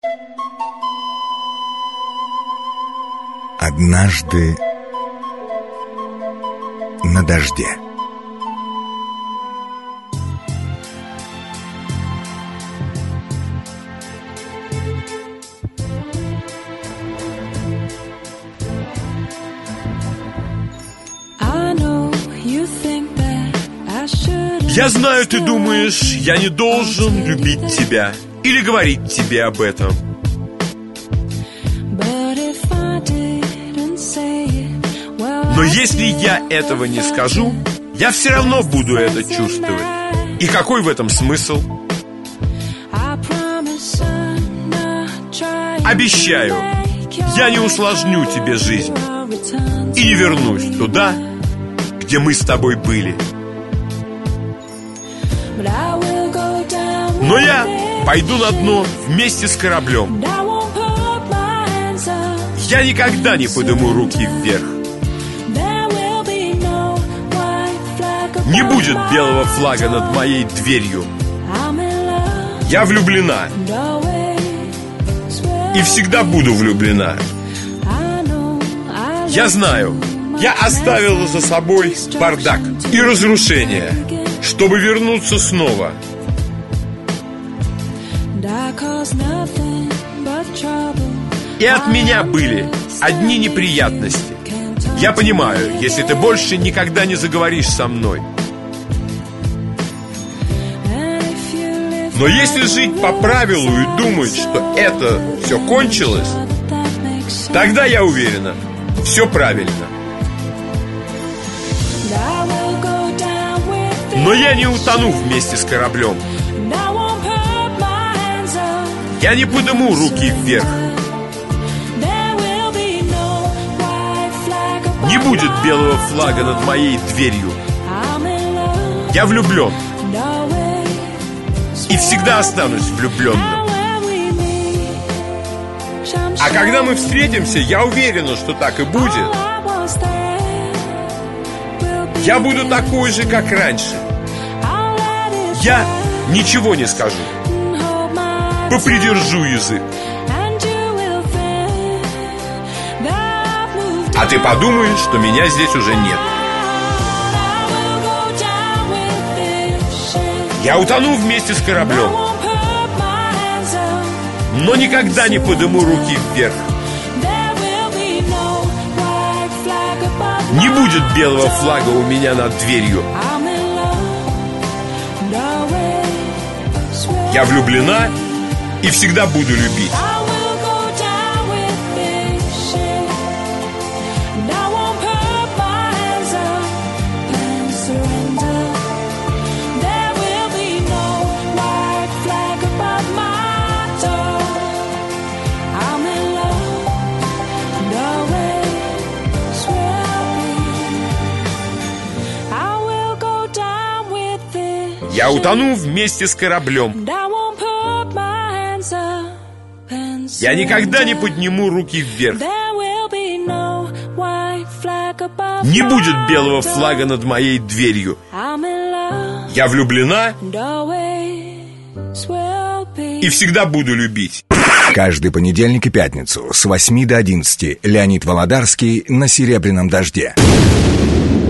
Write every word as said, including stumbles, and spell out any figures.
Однажды на дожде. Я знаю, ты думаешь, я не должен любить тебя или говорить тебе об этом. Но если я этого не скажу, я все равно буду это чувствовать. И какой в этом смысл? Обещаю, я не усложню тебе жизнь и не вернусь туда, где мы с тобой были. Но я пойду на дно вместе с кораблем. Я никогда не подниму руки вверх. Не будет белого флага над моей дверью. Я влюблена. И всегда буду влюблена. Я знаю, я оставила за собой бардак и разрушение, чтобы вернуться снова. И от меня были одни неприятности. Я понимаю, если ты больше никогда не заговоришь со мной. Но если жить по правилу и думать, что это все кончилось, тогда я уверена, все правильно. Но я не утону вместе с кораблем. Я не подниму руки вверх. Не будет белого флага над моей дверью. Я влюблен. И всегда останусь влюбленным. А когда мы встретимся, я уверена, что так и будет. Я буду такой же, как раньше. Я ничего не скажу. Попридержу язык. А ты подумаешь, что меня здесь уже нет. Я утону вместе с кораблем, но никогда не подниму руки вверх. Не будет белого флага у меня над дверью. Я влюблена и всегда буду любить. Я утону вместе с кораблем. Я никогда не подниму руки вверх. Не будет белого флага над моей дверью. Я влюблена и всегда буду любить. Каждый понедельник и пятницу с восьми до одиннадцати Леонид Володарский на «Серебряном дожде».